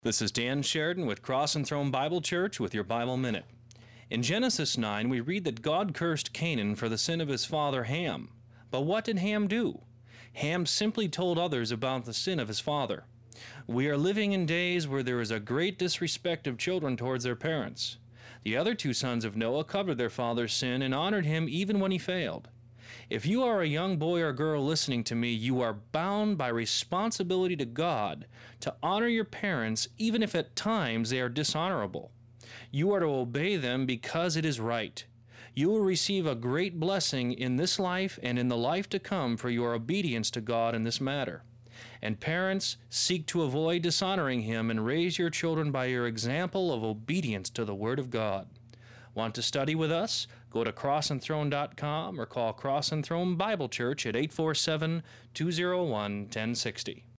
This is Dan Sheridan with Cross and Throne Bible Church with your Bible Minute. In Genesis 9, we read that God cursed Canaan for the sin of his father Ham. But what did Ham do? Ham simply told others about the sin of his father. We are living in days where there is a great disrespect of children towards their parents. The other two sons of Noah covered their father's sin and honored him even when he failed. If you are a young boy or girl listening to me, you are bound by responsibility to God to honor your parents even if at times they are dishonorable. You are to obey them because it is right. You will receive a great blessing in this life and in the life to come for your obedience to God in this matter. And parents, seek to avoid dishonoring Him and raise your children by your example of obedience to the Word of God. Want to study with us? Go to crossandthrone.com or call Cross and Throne Bible Church at 847-201-1060.